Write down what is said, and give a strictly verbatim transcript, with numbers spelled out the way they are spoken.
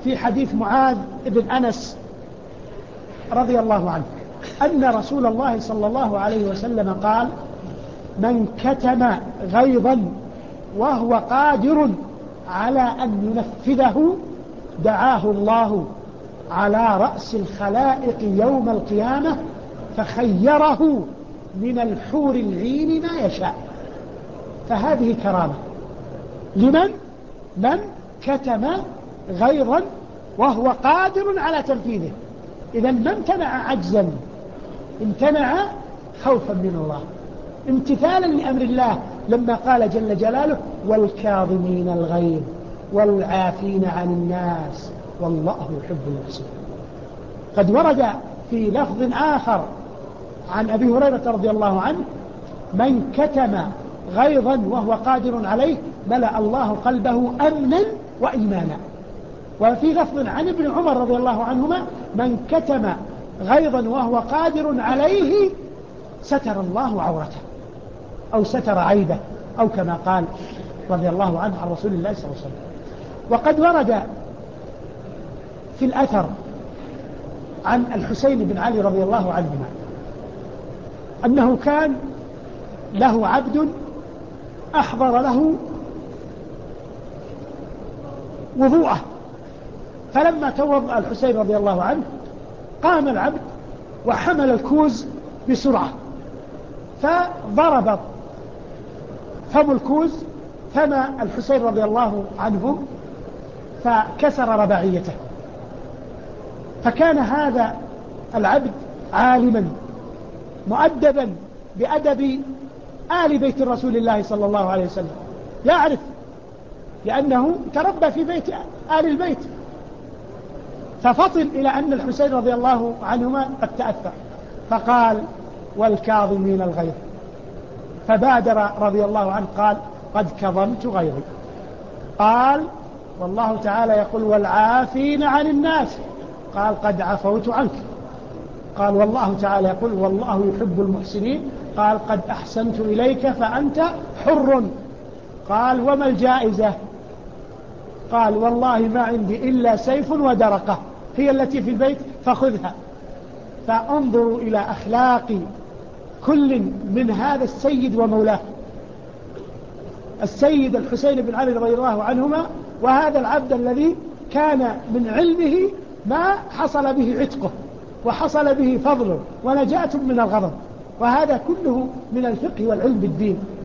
في حديث معاذ بن أنس رضي الله عنه أن رسول الله صلى الله عليه وسلم قال: من كتم غيظا وهو قادر على أن ينفذه دعاه الله على رأس الخلائق يوم القيامة فخيره من الحور العين ما يشاء. فهذه كرامة لمن؟ من كتم غيظا وهو قادر على تنفيذه. إذا ما امتنع عجزا، امتنع خوفا من الله، امتثالا لأمر الله لما قال جل جلاله: والكاظمين الغيظ والعافين عن الناس والله يحب المحسنين. قد ورد في لفظ آخر عن أبي هريرة رضي الله عنه: من كتم غيظا وهو قادر عليه ملأ الله قلبه أمنا وإيمانا. وفي لفظ عن ابن عمر رضي الله عنهما: من كتم غيظا وهو قادر عليه ستر الله عورته أو ستر عيبه، أو كما قال رضي الله عنه عن رسول الله صلى الله عليه وسلم. وقد ورد في الأثر عن الحسين بن علي رضي الله عنهما أنه كان له عبد أحضر له وضوءه، فلما توضأ الحسين رضي الله عنه قام العبد وحمل الكوز بسرعة، فضرب فم الكوز فم الحسين رضي الله عنه فكسر رباعيته. فكان هذا العبد عالما مؤدبا بأدب آل بيت رسول الله صلى الله عليه وسلم، يعرف لأنه تربى في بيت آل البيت، ففطن إلى أن الحسين رضي الله عنهما قد تأثر فقال: والكاظمين الغيظ. فبادر رضي الله عنه قال: قد كظمت غيظي. قال: والله تعالى يقول: والعافين عن الناس. قال: قد عفوت عنك. قال: والله تعالى يقول: والله يحب المحسنين. قال: قد أحسنت إليك فأنت حر. قال: وما الجائزة؟ قال: والله ما عندي إلا سيف ودرقة هي التي في البيت فخذها. فانظروا إلى أخلاق كل من هذا السيد ومولاه، السيد الحسين بن علي رضي الله عنهما، وهذا العبد الذي كان من علمه ما حصل به عتقه وحصل به فضله ونجاة من الغضب. وهذا كله من الفقه والعلم بالدين.